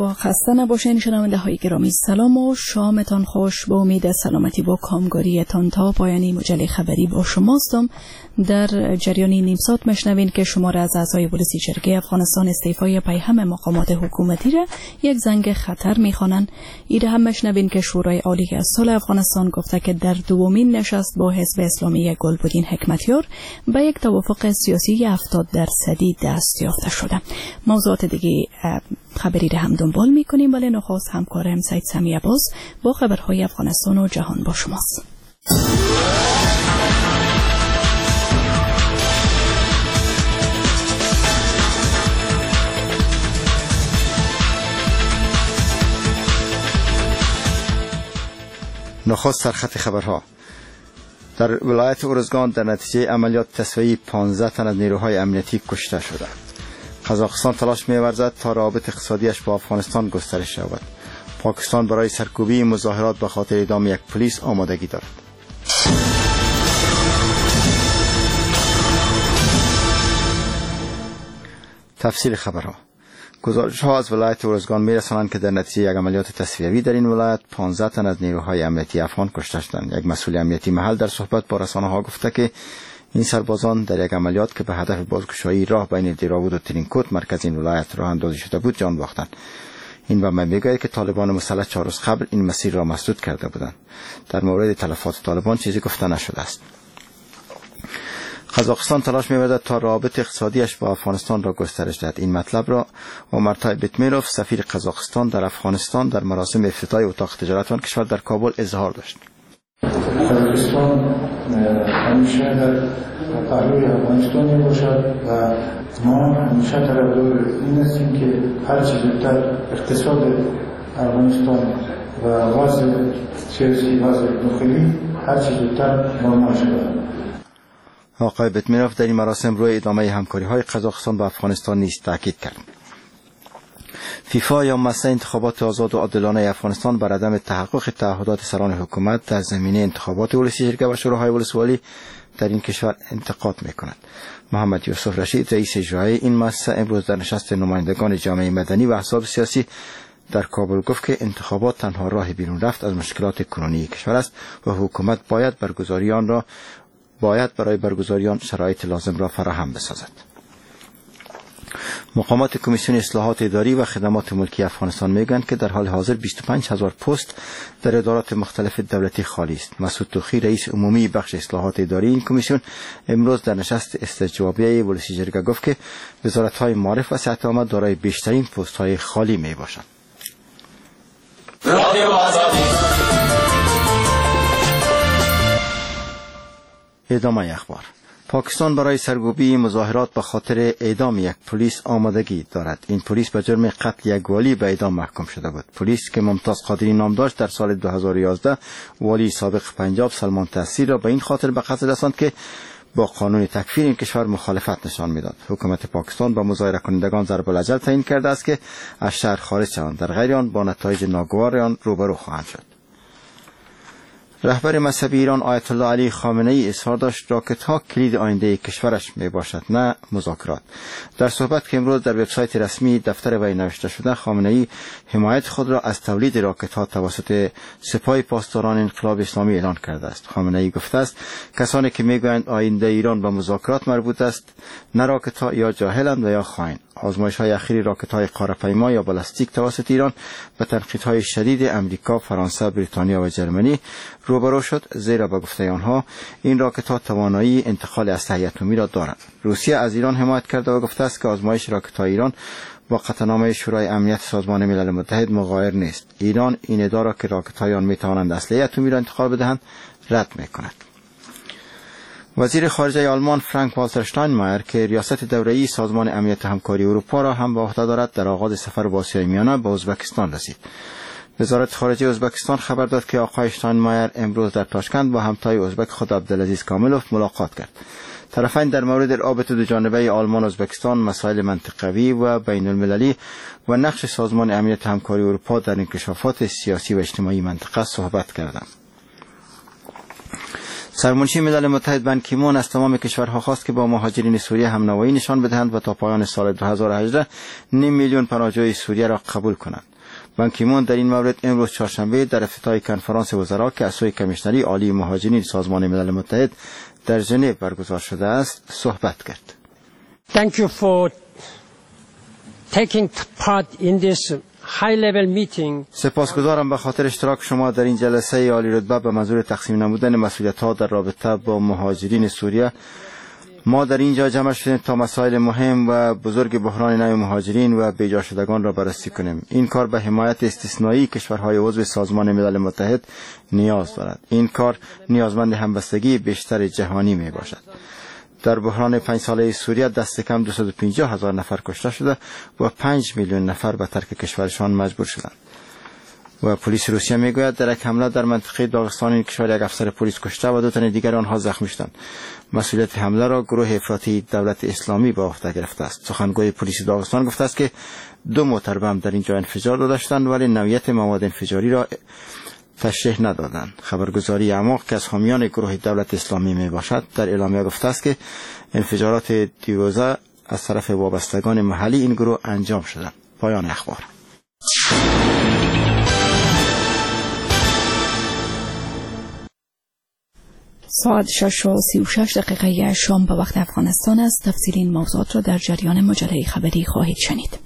و خسته نباشین شنونده های گرامی. سلام و شامتان خوش. با امید سلامتی و کامگاریتان تا پایانی مجله خبری با شماستم. در جریان نیم ساعت مشنوین که شمار از اعضای ولسی جرگه افغانستان استعفای پیهم مقامات حکومتی را یک زنگ خطر می‌خوانند. ایده هم مشنوین که شورای عالی صلح افغانستان گفته که در دومین نشست با حزب اسلامی گلبدین حکمتیار به یک توافق سیاسی 70% دست یافته شده. موضوعات دیگه خبری را هم دنبال می‌کنیم، ولی نخست همکارم سید سمی عباس با خبرهای افغانستان و جهان با شماست. نخست سرخط خبرها. در ولایت ارزگان در نتیجه عملیات تصفیه‌ای 15 تن از نیروهای امنیتی کشته شده. قزاقستان تلاش می‌ورزد تا روابط اقتصادیش با افغانستان گسترش یابد. پاکستان برای سرکوبی مظاهرات به خاطر اعدام یک پلیس آمادگی دارد. تفصیل خبرها. گزارش‌ها از ولایت ارزگان می‌رسانند که در نتیجه یک عملیات تصفیه‌ای در این ولایت 15 تن از نیروهای امنیتی افغان کشته شدند. یک مسئول امنیتی محل در صحبت با رسانه‌ها گفته که این سربازان در یک عملیات که به هدف بازگشایی راه بین دیراود و ترینکوت مرکز این ولایت راه اندازی شده بود جان باختند. این به من میگوید که طالبان مسلح 4 روز قبل این مسیر را مسدود کرده بودند. در مورد تلفات طالبان چیزی گفته نشده است. قزاقستان تلاش می‌ورزد تا روابط اقتصادیش با افغانستان را گسترش دهد. این مطلب را اومرتای بیتمیروف سفیر قزاقستان در افغانستان در مراسم افتتاح اتاق تجارت آن کشور در کابل اظهار داشت. قزاقستان همیشه در پهلوی افغانستان میباشد و ما همیشه طرفدار این هستیم که هر چه زودتر اقتصاد افغانستان و وضع سیاسی وضع داخلی هر چه زودتر نرمال شود. آقای بیتمیروف در این مراسم روی ادامه همکاری‌های قزاقستان با افغانستان نیز تاکید کرد. فیفا یا مسئله انتخابات آزاد و عادلانه افغانستان بر عدم تحقق تعهدات سران حکومت در زمینه انتخابات ولسی جرگه و شوراهای ولسوالی در این کشور انتقاد می‌کند. محمد یوسف رشید رئیس اجرایی این مسئله امروز در نشست نمایندگان جامعه مدنی و احزاب سیاسی در کابل گفت که انتخابات تنها راه بیرون رفت از مشکلات کنونی کشور است و حکومت باید برای برگزاری آن شرایط لازم را فراهم بسازد. مقامات کمیسیون اصلاحات اداری و خدمات ملکی افغانستان میگویند که در حال حاضر 25000 پست در ادارات مختلف دولتی خالی است. مسعود توخی رئیس عمومی بخش اصلاحات اداری این کمیسیون امروز در نشست استجوابیه ولسی جرگه گفت که وزارت‌های معارف و صحت عامه دارای بیشترین پست‌های خالی میباشند. ادامه اخبار. پاکستان برای سرکوبی مظاهرات به خاطر اعدام یک پلیس آمادگی دارد. این پلیس به جرم قتل یک والی به اعدام محکوم شده بود. پلیس که ممتاز قادری نام داشت در سال 2011 والی سابق پنجاب سلمان تحصیل را به این خاطر به قتل رساند که با قانون تکفیر این کشور مخالفت نشان میداد. حکومت پاکستان با مظاهره کنندگان ضرب الاجل تعیین کرده است که از شهر خارج شوند، در غیر آن با نتایج ناگوار آن روبرو خواهند شد. رهبر مذهبی ایران آیت الله علی خامنه ای اظهار داشت راکت ها کلید آینده کشورش می باشد نه مذاکرات. در صحبت که امروز در وبسایت رسمی دفتر وی نوشته شده، خامنه ای حمایت خود را از تولید راکت ها توسط سپاه پاسداران انقلاب اسلامی اعلان کرده است. خامنه ای گفته است کسانی که میگویند آینده ایران به مذاکرات مربوط است نه راکت ها یا جاهلند و یا خائن. آزمایش های اخیر راکت های قاره‌پیما یا بالستیک توسط ایران به تنقیدهای شدید امریکا، فرانسه، بریتانیا و جرمنی روبرو شد، زیرا به گفته آنها این راکت ها توانایی انتقال اسلحه اتمی را دارند. روسیه از ایران حمایت کرده و گفته است که آزمایش راکت های ایران با قطعنامه شورای امنیت سازمان ملل متحد مغایر نیست. ایران این ادعا را که راکت های آن می توانند اسلحه اتمی را انتقال بدهند رد می کند. وزیر خارجه آلمان فرانک والتر شتاینمایر که ریاست دوره‌ای سازمان امنیت همکاری اروپا را هم به عهده دارد در آغاز سفر به آسیای میانه به ازبکستان رسید. وزارت خارجه ازبکستان خبر داد که آقای شتاینمایر امروز در تاشکند با همتای ازبک خود عبدالعزیز کاملوف ملاقات کرد. طرفین در مورد روابط دوجانبه آلمان و ازبکستان، مسائل منطقوی و بین المللی و نقش سازمان امنیت همکاری اروپا در انکشافات سیاسی و اجتماعی منطقه صحبت کردند. سرمنشی ملل متحد بن کی مون از تمام کشورها خواست که با مهاجرین سوریه همنوایی نشان بدهند و تا پایان سال 2018 نیم میلیون پناهجوی سوریه را قبول کنند. بان کی مون در این مورد امروز چهارشنبه در افتتاح کنفرانس وزرا که از سوی کمیشنری عالی مهاجرین سازمان ملل متحد در ژنو برگزار شده است صحبت کرد. Thank you for taking part in this high-level meeting. سپاسگزارم به خاطر اشتراک شما در این جلسه عالی رتبه به منظور تقسیم نمودن مسئولیت‌ها در رابطه با مهاجرین سوریه. ما در اینجا جمع شدیم تا مسائل مهم و بزرگ بحران نوع مهاجرین و بیجا شدگان را بررسی کنیم. این کار به حمایت استثنایی کشورهای عضو سازمان ملل متحد نیاز دارد. این کار نیازمند همبستگی بیشتر جهانی می باشد. در بحران 5 ساله سوریه دست کم 250,000 نفر کشته شده و 5 میلیون نفر به ترک کشورشان مجبور شدند. و پلیس روسیه میگوید در یک حمله در منطقه داغستان این کشور یک افسر پلیس کشته و 2 تن دیگر آنها زخمی شدند. مسئولیت حمله را گروه افراطی دولت اسلامی به عهده گرفته است. سخنگوی پلیس داغستان گفته است که 2 موتر بم در اینجا انفجار داده شدند ولی نوعیت مواد انفجاری را تشریح ندادند. خبرگزاری اعماق که از حامیان گروه دولت اسلامی می باشد در اعلامیه گفته است که انفجارات دیروزه از طرف وابستگان محلی این گروه انجام شده. پایان اخبار. ساعت 6:36 شام به وقت افغانستان است. تفصیل این موضوعات را در جریان مجله خبری خواهید شنید.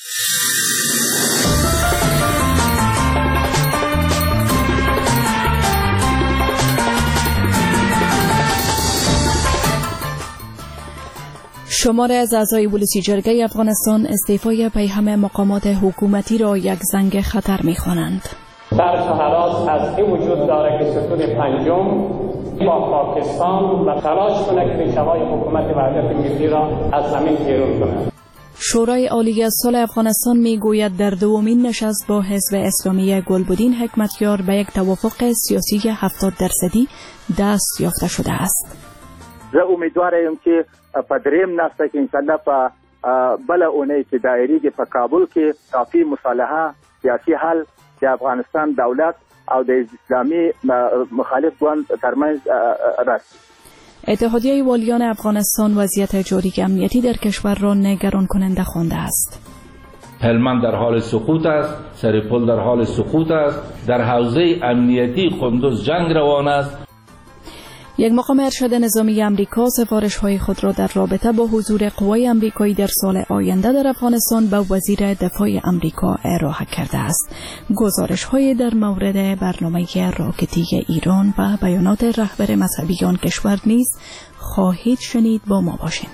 شماره از اعضای ولسی جرگه افغانستان استعفای پیهم مقامات حکومتی را یک زنگ خطر می‌خوانند. در هراس از این وجود داره که ستون پنجم با پاکستان و تلاش کنه که ریشه‌های حکومت وحدت ملی را از زمین بیرون کنه. شورای عالی از صلح افغانستان میگوید در دومین نشست با حزب اسلامی گلبدین حکمتیار به یک توافق سیاسی 70% دست یافته شده است. زه امیدوارم چې په دریم نسته کې انشاءالله په بل اونۍ کې دایریږي په کابل کې کافی مصالحه سیاسي حل د افغانستان دولت او د اسلامي مخالف ګوند ترمنځ راسي. اتحادیه والیان افغانستان وضعیت جاری امنیتی در کشور را نگران کننده خوانده است. هلمند در حال سقوط است، سرپل در حال سقوط است، در حوزه امنیتی قندوز جنگ روان است. یک مقام ارشد نظامی امریکا سفارش‌های خود را در رابطه با حضور قوای امریکایی در سال آینده در افغانستان به وزیر دفاع امریکا ارائه کرده است. گزارش‌های در مورد برنامه راکتی ایران و بیانات رهبر مذهبی آن کشور نیز خواهید شنید. با ما باشید.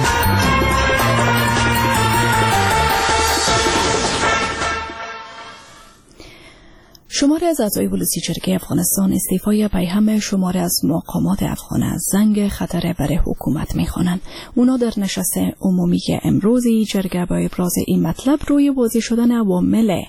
شماره از اعضای ولسی جرگه افغانستان استعفای پیهم شماره از مقامات افغان از زنگ خطر برای حکومت می‌خوانند. اونا در نشست عمومی امروزی جرگه با ابراز این مطلب روی واضح شدن عوامل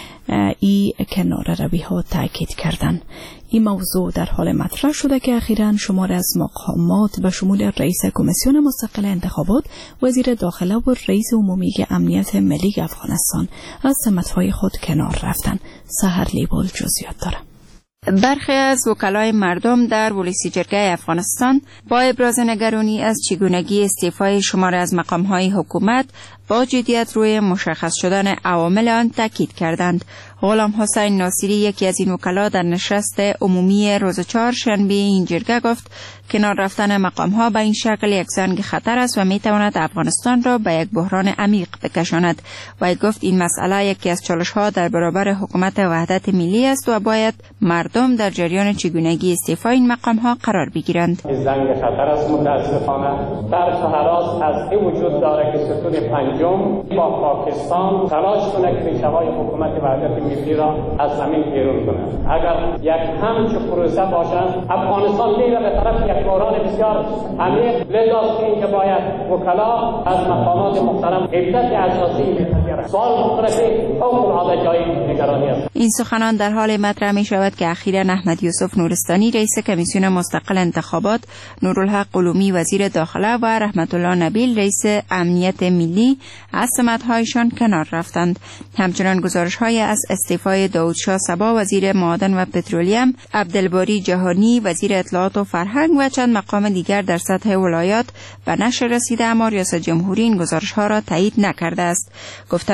ای کنار روی ها تاکید کردند. این موضوع در حال مطرح شده که اخیراً شماره از مقامات به شمول رئیس کمیسیون مستقل انتخابات، وزیر داخله و رئیس عمومی امنیت ملی افغانستان از سمت‌های خود کنار رفتند. سحر لیبال جزئیات داره. برخی از وکلای مردم در ولسی جرگه افغانستان با ابراز نگرانی از چگونگی استعفای شماره از مقام‌های حکومت با جدیت روی مشخص شدن عوامل آن تاکید کردند. غلام حسین ناصری، یکی از این وکلا، در نشست عمومی روز چهارشنبه این جرگه گفت کنار رفتن مقام‌ها به این شکل یک زنگ خطر است و می‌تواند افغانستان را به یک بحران عمیق بکشاند. و گفت این مسئله یکی از چالش‌ها در برابر حکومت وحدت ملی است و باید مردم در جریان چگونگی استعفای این مقام‌ها قرار بگیرند. زنگ خطر است متأسفانه. در هراس از این وجود داره که ستون پنجم با پاکستان تلاش کنه که ریشه‌های حکومت وحدت ملی را از زمین بیرون کنه. اگر یک همچون پروسه باشد افغانستان میره به طرف یک بحران بسیار عمیق. لذا اینکه باید وکلا از مقامات محترم عدت اساسی بپذیرند. سوال مطرحه حکم العاده جای نگرانی است. این سخنان در حال مطرح می شود که اخیراً احمد یوسف نورستانی رئیس کمیسیون مستقل انتخابات، نورالحق قلومی وزیر داخله و رحمت الله نبیل رئیس امنیت ملی از سمت‌هایشان کنار رفتند. همچنان گزارش‌های از استعفای داود شاه صبا وزیر معادن و پترولیم، عبدالباری جهانی وزیر اطلاعات و فرهنگ و چند مقام دیگر در سطح ولایات به نشر رسیده، اما ریاست جمهوری این گزارش‌ها را تایید نکرده است. گفته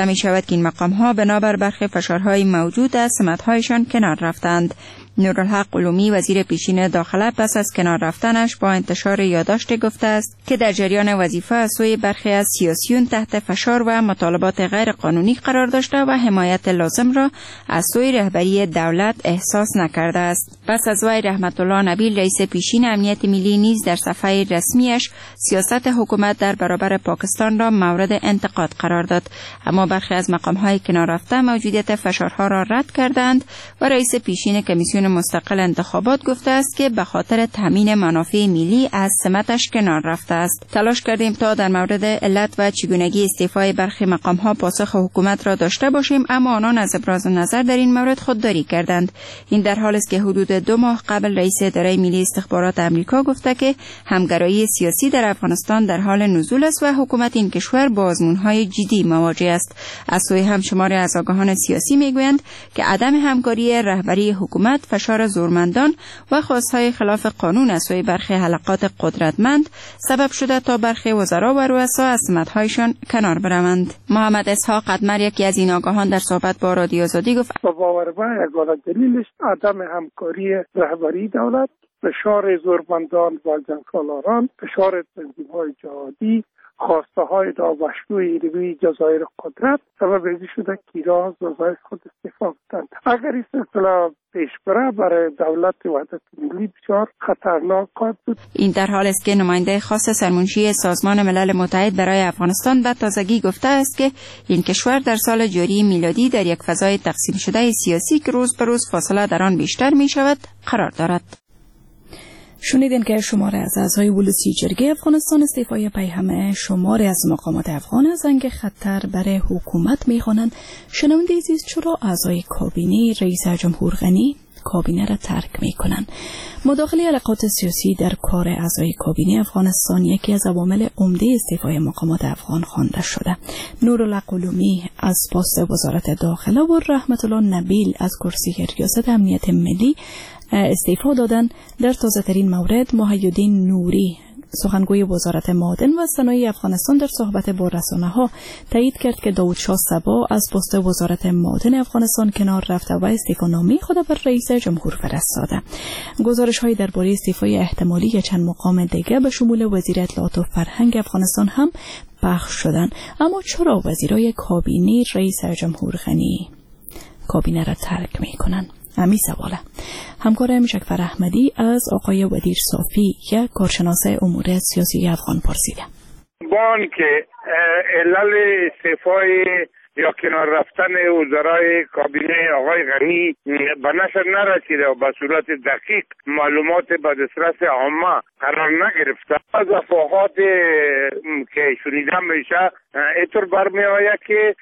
گفته می شود که این مقام ها بنابر برخی فشارهای موجود از سمت‌هایشان کنار رفتند. نورالحق علومی وزیر پیشین داخله پس از کنار رفتنش با انتشار یادداشت گفته است که در جریان وظیفه از سوی برخی از سیاسیون تحت فشار و مطالبات غیر قانونی قرار داشته و حمایت لازم را از سوی رهبری دولت احساس نکرده است. پس از وی رحمت الله نبیل رئیس پیشین امنیت ملی نیز در صفحه رسمیش سیاست حکومت در برابر پاکستان را مورد انتقاد قرار داد، اما برخی از مقام‌های کنار رفته موجودیت فشارها را رد کردند و رئیس پیشین کمیسیون مستقل انتخابات گفته است که به خاطر تامین منافع ملی از سمتش کنار رفته است. تلاش کردیم تا در مورد علت و چگونگی استعفای برخی مقام‌ها پاسخ حکومت را داشته باشیم، اما آنان از ابراز نظر در این مورد خودداری کردند. این در حالی است که حدود 2 ماه قبل رئیس اداره ملی استخبارات آمریکا گفته که همگرایی سیاسی در افغانستان در حال نزول است و حکومت این کشور با آزمون‌های جدی مواجه است. از سوی هم شماری از آگاهان سیاسی میگویند که عدم همکاری رهبری حکومت، فشار زورمندان و خواستهای خلاف قانون از سوی برخی حلقات قدرتمند سبب شده تا برخی وزرا و رؤسا از سمت‌هایشان کنار بروند. محمد اسحاق قدمر، یکی از این آگاهان، در صحبت با رادیو آزادی گفت: با باور من یگانه دلیلش عدم همکاری رهبری دولت، فشار زورمندان و جنگسالاران، فشار تنظیم‌های جهادی، خواسته های داوشلوی نیروی جزایر قدرت سبب این شده که ایران وظایف خود استعفا بدهند. اگر این سلسله پیش بره برای دولت وحدت ملی بسیار خطرناک خواهد بود. این در حال است که نماینده خاص سرمنشی سازمان ملل متحد برای افغانستان به تازگی گفته است که این کشور در سال جاری میلادی در یک فضای تقسیم شده سیاسی که روز به روز فاصله در آن بیشتر می شود قرار دارد. شنیدین که شماره از اعضای ولسی جرگه افغانستان استعفای پیهم شماره از مقامات افغان از زنگ خطر برای حکومت می‌خوانند. شنونده عزیز، چرا اعضای کابینه رئیس جمهور غنی کابینه را ترک می‌کنند؟ مداخله حلقات سیاسی در کار اعضای کابینه افغانستان یکی از عوامل عمده استعفای مقامات افغان خوانده شده. نورالحق علومی از پست وزارت داخله و رحمت الله نبیل از کرسی ریاست امنیت ملی استعفا دادن. در تازه‌ترین مورد محی‌الدین نوری، سخنگوی وزارت معادن و صنایع افغانستان، در صحبت با رسانه‌ها تایید کرد که داود شاه صبا از پست وزارت معادن افغانستان کنار رفته و استعفانامه خود بر رئیس جمهور فرستاده. گزارش‌های درباره استعفای احتمالی چند مقام دیگر به شمول وزیر اطلاعات و فرهنگ افغانستان هم پخش شدند. اما چرا وزیرای کابینه رئیس جمهور غنی کابینه را ترک می‌کنند؟ همین سواله. همکار مشکفر احمدی از آقای ودیر صافی، یک کارشناس امور سیاسی افغان، پرسیده. بان که علل استعفای یا کنار رفتن وزرای کابینه آقای غنی به نشر نرسیده و به صورت دقیق معلومات به دسترس عامه قرار نگرفته، از افواهات که شنیده میشه اینطور برمی آید که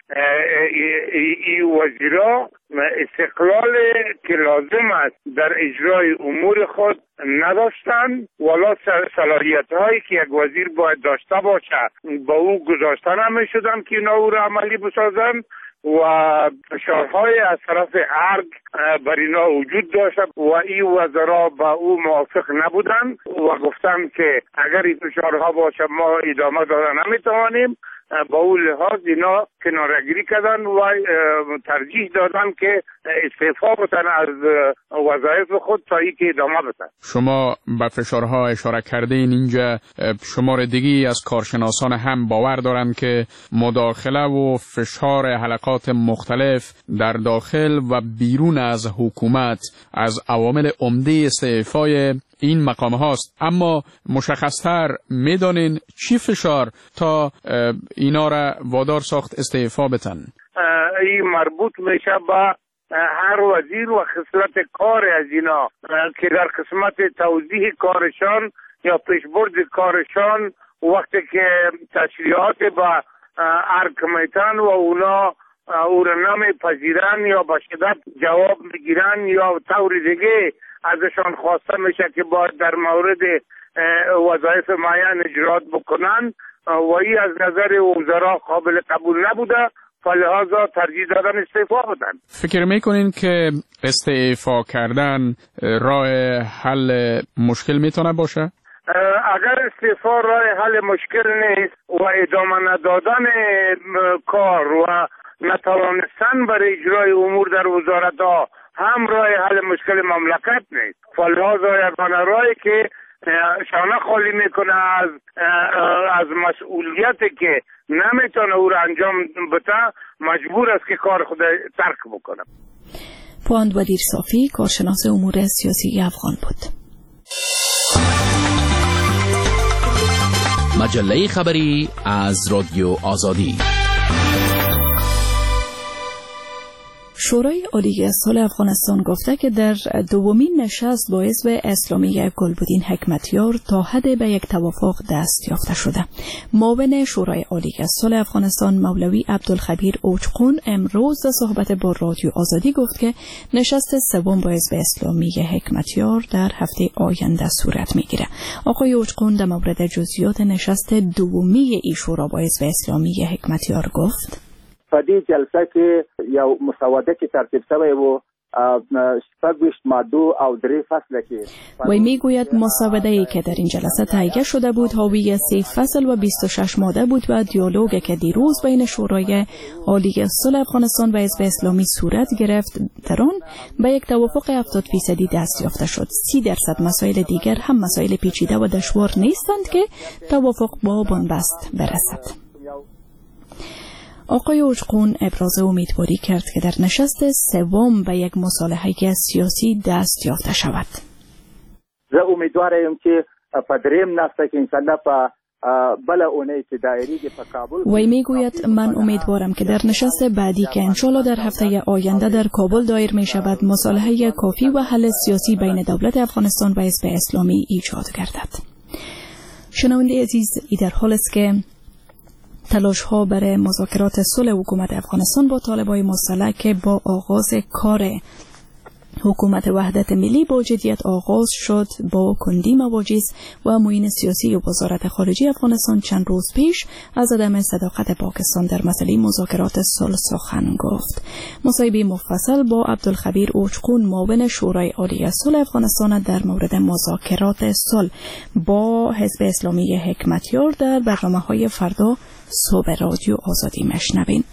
این وزیرا استقلال که لازم است در اجرای امور خود نداشتند، ولی صلاحیت هایی که یک وزیر باید داشته باشه با او گذاشته نمی شدن که اینا او را عملی بسازن و فشارهای از طرف ارگ بر اینا وجود داشت و این وزرا با او موافق نبودن و گفتن که اگر این فشارها باشه ما ادامه دادن نمیتوانیم. با اون لحاظ اینا کنارگیری کردن و ترجیح دادن که استعفا بدن از وظایف خود تا اینکه ادامه بدن. شما به فشارها اشاره کردین. اینجا شمار دیگی از کارشناسان هم باور دارند که مداخله و فشار حلقات مختلف در داخل و بیرون از حکومت از عوامل عمده استعفای این مقام هاست. اما مشخصتر میدانین چی فشار تا اینا را وادار ساخت استعفا بدن؟ این مربوط میشه به هر وزیر و خصلت کار از اینا که در قسمت توضیح کارشان یا پیشبرد کارشان وقتی که تشریعات به ارگ میتن و اونا او را نمیپذیرن یا به شدت جواب میگیرن یا طور دیگه ازشان خواسته میشه که باید در مورد وظایف معین اجرات بکنن و این از نظر وزرا قابل قبول نبوده، فلحاظا ترجیح دادن استعفا بدن. فکر میکنین که استعفا کردن راه حل مشکل میتونه باشه؟ اگر استعفا راه حل مشکل نیست و ادامه ندادن کار و نتوانستن برای اجرای امور در وزارت ها هم راه حل مشکل مملکت نیست. فلحاظ راهی که شانه خالی میکنه از مسئولیتی که نمیتونه او را انجام بده، مجبور است که کار خود ترک بکنه. پواند ودیر صافی، کارشناس امور سیاسی افغان بود. مجله خبری از رادیو آزادی. شورای عالی صلح افغانستان گفته که در دومین نشست با حزب اسلامی گلبدین حکمتیار تا حد به یک توافق دست یافته شده. معاون شورای عالی صلح افغانستان مولوی عبدالخبیر اوچقون امروز در صحبت با رادیو آزادی گفت که نشست سوم با حزب اسلامی حکمتیار در هفته آینده صورت میگیره. آقای اوچقون در مورد جزئیات نشست دومی این شورا با حزب اسلامی حکمتیار گفت: په دې جلسه کې یو مسوده کې ترتیب شوی و 26 ماده او 3 فصل کې وی میگوید مسوده‌ای که در این جلسه تهیه شده بود حاوی 3 فصل و 26 ماده بود و دیالوگی که دیروز بین شورای عالی صلح افغانستان و حزب اسلامی صورت گرفت در آن به یک توافق 70% دست یافته شد. 30% مسائل دیگر هم مسائل پیچیده و دشوار نیستند که توافق با بنبست برسد. آقای اوچقون ابراز امیدواری کرد که در نشست سوم به یک مصالحه سیاسی دست یافته شود. زه امیدوارم که په دریم نسته کې انشاءالله په بل اونۍ کې دایری کې په کابل. وی میگوید من امیدوارم که در نشست بعدی که انشالله در هفته آینده در کابل دایر می شود مصالحه کافی و حل سیاسی بین دولت افغانستان و حزب اسلامی ایجاد گردد. شنونده عزیز، این در حال است که تلاش ها برای مذاکرات صلح حکومت افغانستان با طالبان مسلح که با آغاز کار حکومت وحدت ملی با جدیت آغاز شد با کندی مواجز و معین سیاسی و وزارت خارجه افغانستان چند روز پیش از عدم صداقت پاکستان در مسئله مذاکرات صلح سخن گفت. مصاحبه مفصل با عبدالخبیر اوچقون معاون شورای عالی صلح افغانستان در مورد مذاکرات صلح با حزب اسلامی حکمتیار در برنامه‌های فردا صبح رادیو آزادی مشنوین.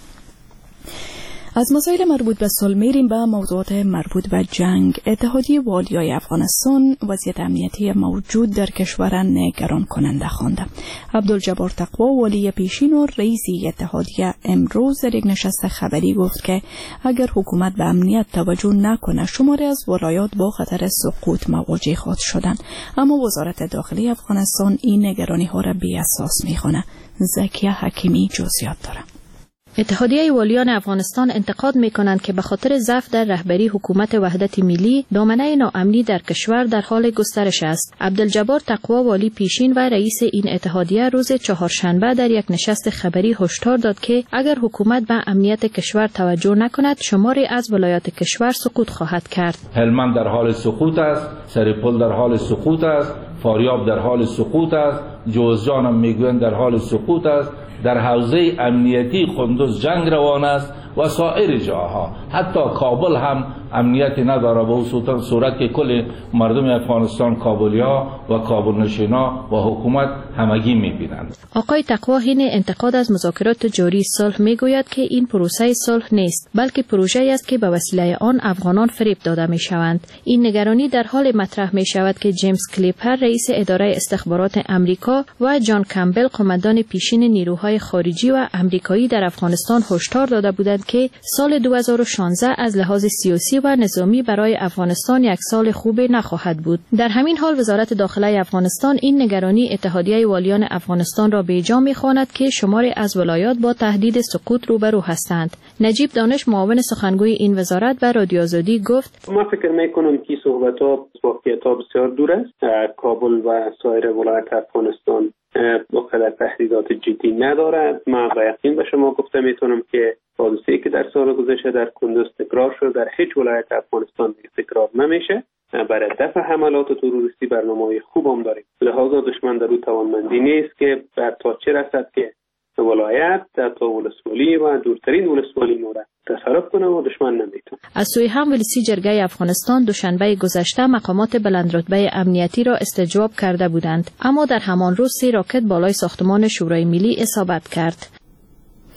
از مسائل مربوط به صلح میریم به موضوعات مربوط به جنگ. اتحادیه والیای افغانستان وضعیت امنیتی موجود در کشور نگران کننده خوانده. عبدالجبار تقوا والی پیشین و رئیس اتحادیه امروز در یک نشست خبری گفت که اگر حکومت به امنیت توجه نکنه شماری از ولایات با خطر سقوط مواجه خواهد شدن. اما وزارت داخلی افغانستان این نگرانی ها را بی اساس میخونه. زکیه حکیمی جزئیات داره. اتحادیه والیان افغانستان انتقاد می‌کنند که به خاطر ضعف در رهبری حکومت وحدت ملی دامنه ناامنی در کشور در حال گسترش است. عبدالجبار تقوا والی پیشین و رئیس این اتحادیه روز چهارشنبه در یک نشست خبری هشدار داد که اگر حکومت به امنیت کشور توجه نکند شماری از ولایات کشور سقوط خواهد کرد. هلمند در حال سقوط است، سرپل در حال سقوط است، فاریاب در حال سقوط است، جوزجان هم میگویند در حال سقوط است. در حوزه امنیتی قندوز جنگ روان است و سایر جاها. حتی کابل هم امنیتی نداره به اون صورت که کل مردم افغانستان کابلیا و کابل نشینا و حکومت همگی میبینند. آقای تقوا حین انتقاد از مذاکرات جاری صلح میگوید که این پروسه صلح نیست بلکه پروژه‌ای است که به وسیله آن افغانان فریب داده میشوند. این نگرانی در حال مطرح میشود که جیمز کلیپر رئیس اداره استخبارات امریکا و جان کمبل قماندان پیشین نیروهای خارجی و امریکایی در افغانستان هشدار داده بودند که سال 2016 از لحاظ سیاسی و نظامی برای افغانستان یک سال خوب نخواهد بود. در همین حال وزارت داخلی افغانستان این نگرانی اتحادیه والیان افغانستان را به جا می‌خواند که شماری از ولایات با تهدید سقوط روبرو هستند. نجیب دانش معاون سخنگوی این وزارت به رادیو آزادی گفت: ما فکر می‌کنم که صحبت‌ها واقعیت‌ها بسیار دور است. کابل و سایر ولایات افغانستان مقدر تهدیدات جدی ندارد. من با یقین به شما گفته میتونم که حادثه‌ای که در سال گذشته در کندوز تکرار شد در هیچ ولایت افغانستان تکرار نمیشه. برای دفع حملات تروریستی برنامه‌های خوب هم داریم. لذا دشمن در او توانمندی نیست که تا چه رسد که ولایت تا ولسوالی و دورترین ولسوالی نوره تصرف کنه و دشمن نمیتونه. از سوی هم ولسی جرگه افغانستان دوشنبه گذشته مقامات بلندرتبه امنیتی را استجواب کرده بودند، اما در همان روز 3 راکت بالای ساختمان شورای ملی اصابت کرد.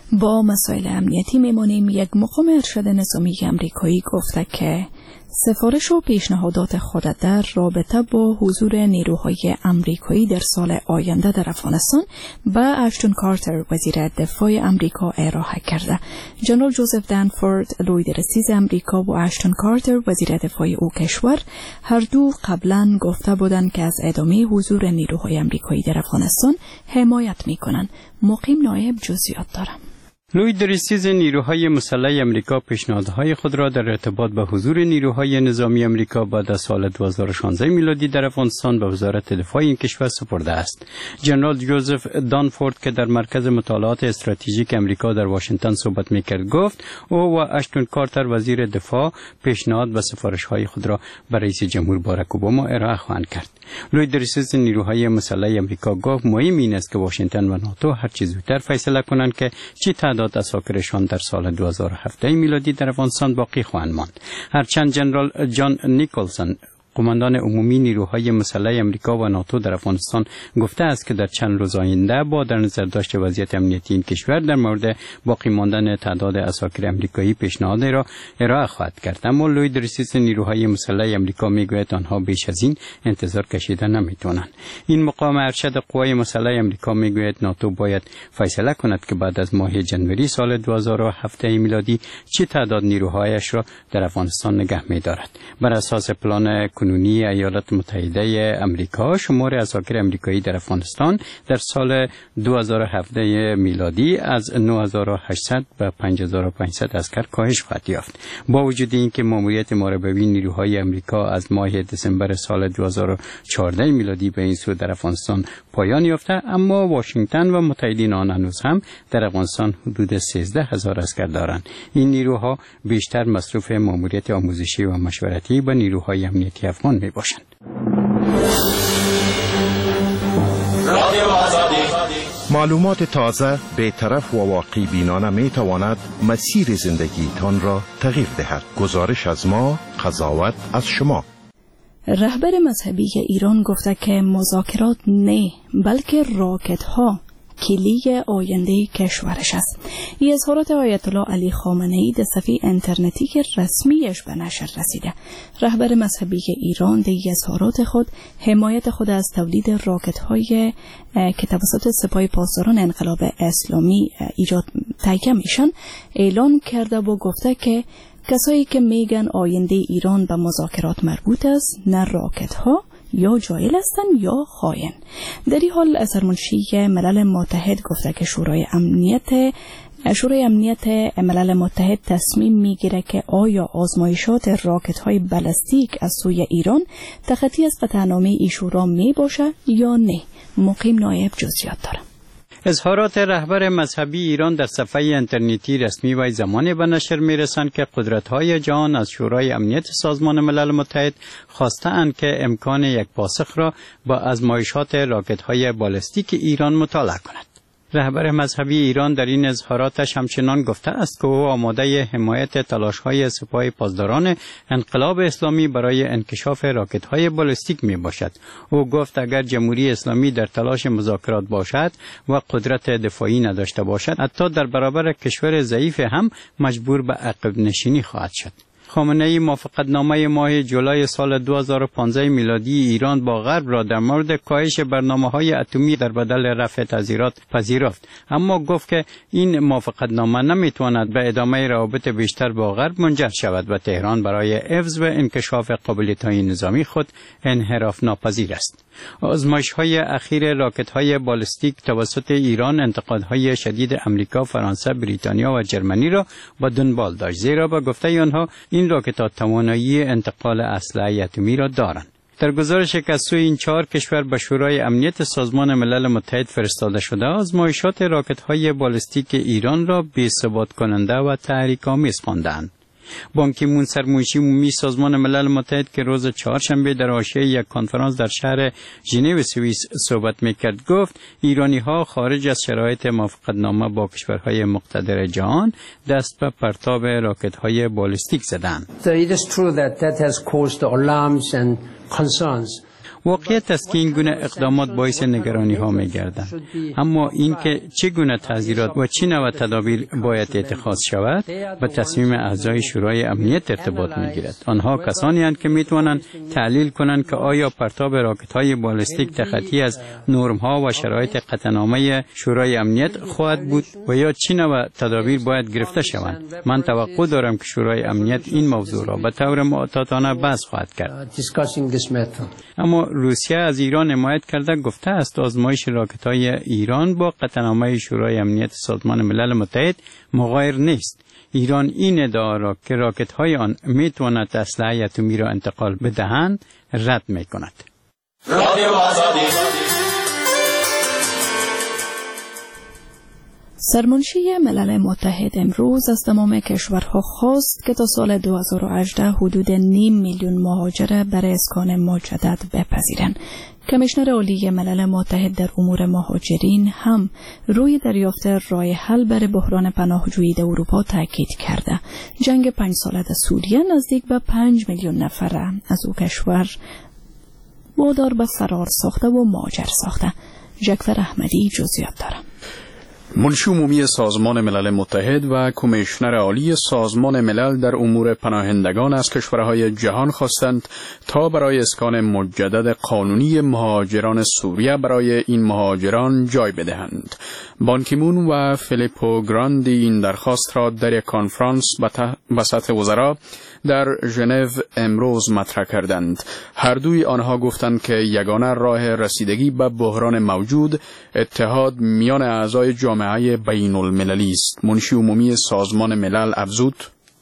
با مسائل امنیتی میمانیم. یک مقام ارشد نظامی امریکایی گفته که سفارش و پیشنهادات خود در رابطه با حضور نیروهای امریکایی در سال آینده در افغانستان به اشتون کارتر وزیر دفاع امریکا ارائه کرده. جنرال جوزف دنفورد لوی رئیس امریکا و اشتون کارتر وزیر دفاع او کشور هر دو قبلا گفته بودند که از ادامه حضور نیروهای امریکایی در افغانستان حمایت می‌کنند. مقیم نایب جزئیات دارد. لوی درسیز نیروهای مسلح امریکا پیشنهادهای خود را در ارتباط با حضور نیروهای نظامی امریکا بعد از سال 2016 میلادی در افغانستان به وزارت دفاع این کشور سپرده است. جنرال جوزف دانفورد که در مرکز مطالعات استراتژیک امریکا در واشنگتن صحبت میکرد گفت او و اشتون کارتر وزیر دفاع پیشنهاد و سفارش‌های خود را به رئیس جمهور باراک اوباما ارائه خواهند کرد. لوی درسیز نیروهای مسلح امریکا گفت مهم این است که واشنگتن و ناتو هر چه زودتر فیصله کنند که چه تعداد اساکرشان در سال 2017 میلادی در افغانستان باقی خواهند ماند. هرچند جنرال جان نیکلسون قماندان عمومی نیروهای مسلح امریکا و ناتو در افغانستان گفته است که در چند روز آینده با در نظر داشت وضعیت امنیتی این کشور در مورد باقی ماندن تعداد اساکر امریکایی پیشنهاد را ارائه خواهد کرد. اما لوی درسیز نیروهای مسلح امریکا میگوید آنها بیش از این انتظار کشیده نمیتونند. این مقام ارشد قوای مسلح امریکا میگوید ناتو باید فیصله کند که بعد از ماه جنوری سال 2017 میلادی چه تعداد نیروهایش را در افغانستان نگه می‌دارد. بر اساس پلان کنونی ایالات متحده امریکا شمار اساکر امریکایی در افغانستان در سال 2017 میلادی از 9800 به 5500 عسکر کاهش خواهد یافت. با وجود اینکه ماموریت مربوی نیروهای امریکا از ماه دسامبر سال 2014 میلادی به این سو در افغانستان پایان یافته، اما واشنگتن و متحدین آن هنوز هم در افغانستان حدود 13000 عسکر دارند. این نیروها بیشتر مصروف ماموریت آموزشی و مشورتی با نیروهای امنیتی افغان می باشند. معلومات تازه، بی‌طرف و واقعی بینانه می تواند مسیر زندگی تان را تغییر دهد. گزارش از ما، قضاوت از شما. رهبر مذهبی ایران گفته که مذاکرات نه بلکه راکت ها کلید آینده کشورش است. این اظهارات آیت الله علی خامنه‌ای در صفحه اینترنتی که رسمیش به نشر رسیده. رهبر مذهبی ایران در اظهارات خود حمایت خود از تولید راکت‌های که توسط سپاه پاسداران انقلاب اسلامی ایجاد تهیه میشن اعلان کرده و گفته که کسایی که میگن آینده ایران به مذاکرات مربوط است نه راکت‌ها یا جاهل هستند یا خائن. در این حال اثرمنشی ملل متحد گفته که شورای امنیت ملل متحد تصمیم میگیره که آیا آزمایشات راکت‌های بالستیک از سوی ایران تخطی از قطعنامه این شورا می باشه یا نه. مقیم نایب جزئیات داره. اظهارات رهبر مذهبی ایران در صفحه اینترنتی رسمی و زمانی به نشر می‌رسند که قدرت‌های جهان از شورای امنیت سازمان ملل متحد خواسته‌اند که امکان یک پاسخ را با آزمایشات راکت‌های بالستیک ایران مطالعه کند. رهبر مذهبی ایران در این اظهاراتش همچنان گفته است که او آماده حمایت تلاش‌های سپاه پاسداران انقلاب اسلامی برای انکشاف راکت‌های بالستیک میباشد. او گفت اگر جمهوری اسلامی در تلاش مذاکرات باشد و قدرت دفاعی نداشته باشد، حتی در برابر کشور ضعیف هم مجبور به عقب نشینی خواهد شد. خامنه‌ای موافقتنامه ماه جولای سال 2015 میلادی ایران با غرب را در مورد کاهش برنامه‌های اتمی در بدل رفع تعزیرات پذیرفت، اما گفت که این موافقتنامه نمیتواند به ادامه روابط بیشتر با غرب منجر شود و تهران برای حفظ و انکشاف قابلیت‌های نظامی خود انحراف ناپذیر است. آزمایش‌های اخیر راکت‌های بالستیک توسط ایران انتقادهای شدید امریکا، فرانسه، بریتانیا و جرمنی را با دنبال داشت، زیرا به گفته آنها این راکت‌ها توانایی انتقال اسلحه اتمی را دارند. در گزارش که از سوی این 4 کشور به شورای امنیت سازمان ملل متحد فرستاده شده، آزمایشات راکت‌های بالستیک ایران را بی‌ثبات کننده و تحریک‌آمیز خواندند. بان کی مون سرمنشی عمومی سازمان ملل متحد که روز چهارشنبه در حاشیه یک کنفرانس در شهر ژنو سوئیس صحبت میکرد گفت ایرانی‌ها خارج از شرایط موافقتنامه با کشورهای مقتدر جهان دست به پرتاب راکت‌های بالستیک زدند. So it is true that has caused alarms and concerns. واقعیت است که این گونه اقدامات باعث نگرانی ها می گردند، اما اینکه چگونه تعزیرات و چه نوع تدابیر باید اتخاذ شود به تصمیم اعضای شورای امنیت ارتباط می گیرد. آنها کسانی هستند که می توانند تحلیل کنند که آیا پرتاب راکت های بالستیک تخطی از نرم ها و شرایط قطعنامه شورای امنیت خواهد بود و یا چه نوع تدابیر باید گرفته شوند. من توقع دارم که شورای امنیت این موضوع را به طور محتاطانه بحث خواهد کرد. اما روسیه از ایران حمایت کرده گفته است آزمایش راکت های ایران با قطعنامه شورای امنیت سازمان ملل متحد مغایر نیست. ایران این ادعا را که راکت های آن می تواند اسلحه اتمی را انتقال بدهند رد می کند. سرمنشی ملل متحد امروز از تمام کشورها خواست که تا سال 2018 حدود 500,000 مهاجر برای اسکان مجدد بپذیرند. کمیشنر عالی ملل متحد در امور مهاجرین هم روی دریافت راه حل برای بحران پناهجویی در اروپا تاکید کرده. جنگ 5 ساله در سوریه نزدیک به 5 میلیون نفر از او کشور وادار به فرار ساخته و مهاجر ساخته. جعفر احمدی جزئیات داره. منشی عمومی سازمان ملل متحد و کمیشنر عالی سازمان ملل در امور پناهندگان از کشورهای جهان خواستند تا برای اسکان مجدد قانونی مهاجران سوریه برای این مهاجران جای بدهند. بان کی مون و فیلیپو گراندی این درخواست را در یک کنفرانس به سطح وزرا در ژنو امروز مطرح کردند. هر دوی آنها گفتند که یگانه راه رسیدگی به بحران موجود اتحاد میان اعضای جامعه بین المللی است. منشی عمومی سازمان ملل افزود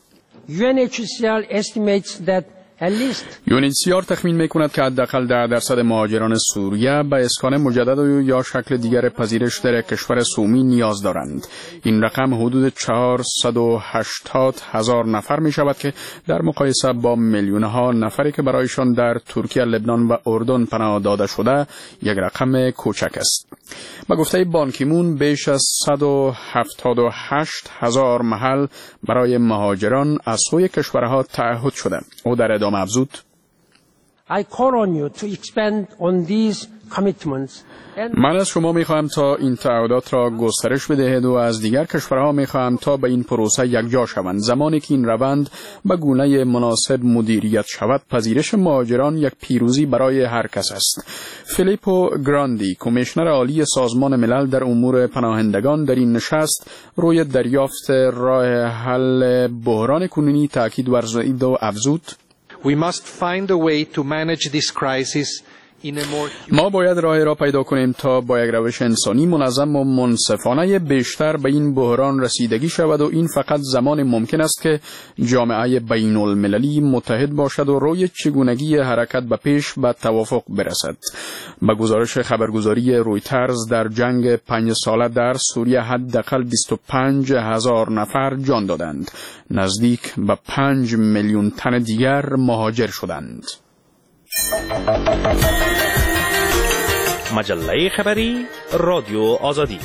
UNHCR تخمین می‌کند که حداقل 10% مهاجران سوریه به اسکان مجدد یا شکل دیگر پذیرش در کشور سومی نیاز دارند. این رقم حدود 480,000 نفر می شود که در مقایسه با میلیون‌ها نفری که برایشان در ترکیه، لبنان و اردن پناه داده شده یک رقم کوچک است. با گفته بان کی مون بیش از 178,000 محل برای مهاجران از سوی کشورها تعهد شده. او در ادامه افزود من از شما میخواهم تا این تعهدات را گسترش بدهید و از دیگر کشورها میخواهم تا به این پروسه یکجا شوند. زمانی که این روند به گونه مناسب مدیریت شود، پذیرش مهاجران یک پیروزی برای هر کس است. فیلیپو گراندی، کمیشنر عالی سازمان ملل در امور پناهندگان، در این نشست روی دریافت راه حل بحران کنونی تاکید ورزید و افزود We must find a way to manage this crisis ما باید راهی را پیدا کنیم تا با یک روش انسانی منظم و منصفانه بیشتر به این بحران رسیدگی شود و این فقط زمان ممکن است که جامعه بین المللی متحد باشد و روی چگونگی حرکت به پیش به توافق برسد. به گزارش خبرگزاری رویترز در جنگ 5 ساله در سوریه حداقل 25,000 نفر جان دادند. نزدیک به 5 میلیون تن دیگر مهاجر شدند. مجله خبری رادیو آزادی.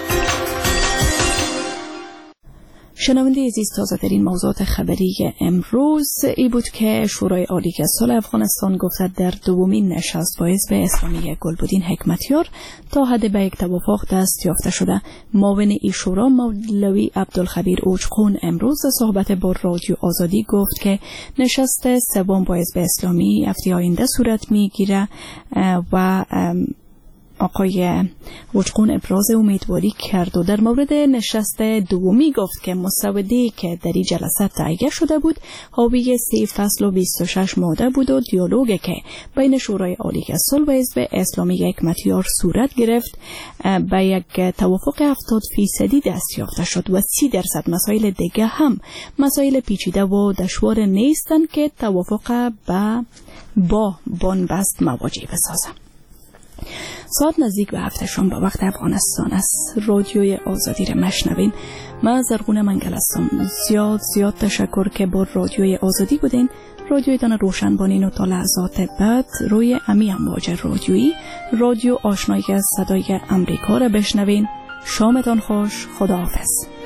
شنونده عزیز، تازه ترین موضوعات خبری امروز ای بود که شورای عالی صلح افغانستان گفته در دومین نشست با حزب اسلامی گلبدین حکمتیار تا حد به یک توافق دست یافته شده. معاون ای شورا مولوی عبدالخبیر اوجخون امروز صحبت با رادیو آزادی گفت که نشست سوم با حزب اسلامی هفته آینده صورت میگیره و آقای اوجخون ابراز امیدواری کرد و در مورد نشست دومی گفت که مسوده‌ای که در این جلسه تهیه شده بود حاوی 3 فصل و 26 ماده بود و دیالوگی که بین شورای عالی صلح و حزب اسلامی حکمتیار صورت گرفت به یک توافق 70% دست یافته شد و 30% مسائل دیگه هم مسائل پیچیده و دشوار نیستند که توافق با بنبست مواجه بسازند. ساعت نزدیک به 7 شام با وقت افغانستان از رادیوی آزادی را مشنوین. من زرغون منگل هستم. زیاد تشکر که با رادیوی آزادی بودین. رادیویتان روشن بانین و تا لحظات بعد روی امی امواج رادیویی رادیو آشنایی صدای امریکا را بشنوین. شامتان خوش. خداحافظ.